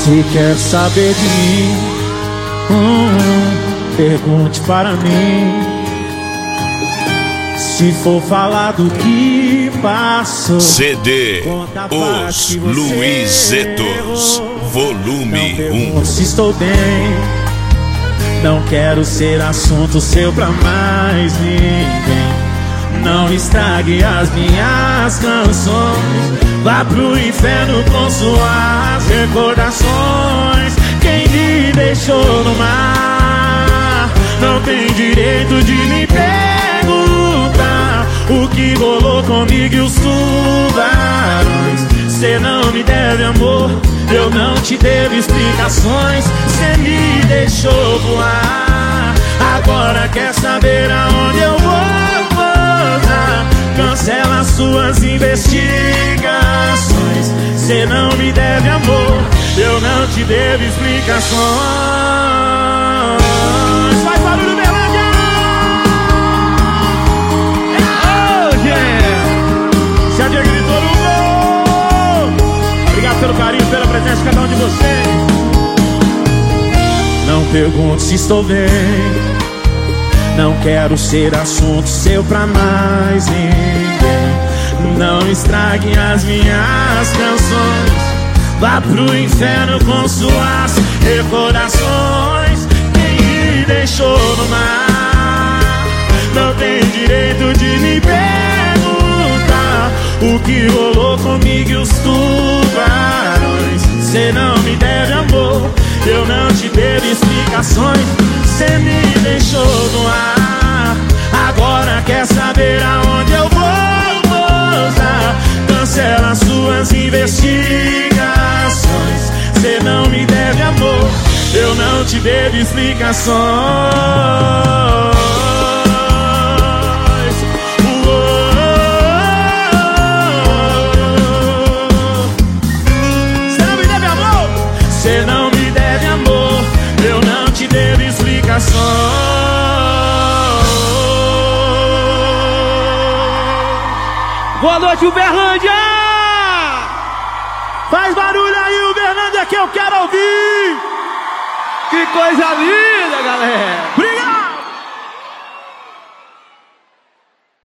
Se quer saber de mim, pergunte para mim. Se for falar do que passou, CD Os Luizetos, volume 1. Se estou bem, não quero ser assunto seu pra mais ninguém. Não estrague as minhas canções, vá pro inferno com suas recordações. Quem me deixou no mar não tem direito de me perguntar o que rolou comigo e os tubarões. Cê não me deve amor, eu não te devo explicações. Cê me deixou voar, agora quer saber aonde eu vou pousar. Cancela suas investigações. Cê não me deve amor, eu não te devo explicações. Faz barulho, Berlândia! Oh, yeah! Se a Diego gritou no gol. Obrigado pelo carinho, pela presença de cada um de vocês. Não pergunto se estou bem, não quero ser assunto seu pra mais ninguém. Não estrague as minhas canções, vá pro inferno com suas recordações. Quem me deixou no mar não tem direito de me perguntar o que rolou comigo e os tubarões. Cê não me deve amor, eu não te devo explicações. Cê me deixou no ar, agora quer saber aonde eu vou pousar. Cancela suas investigações. Cê não me deve amor, eu não te devo explicações. Cê não me deve amor, cê não me deve amor, eu não te devo explicações. Boa noite, Uberlândia! Faz barulho aí, Uberlândia, que eu quero ouvir! Que coisa linda, galera! Obrigado!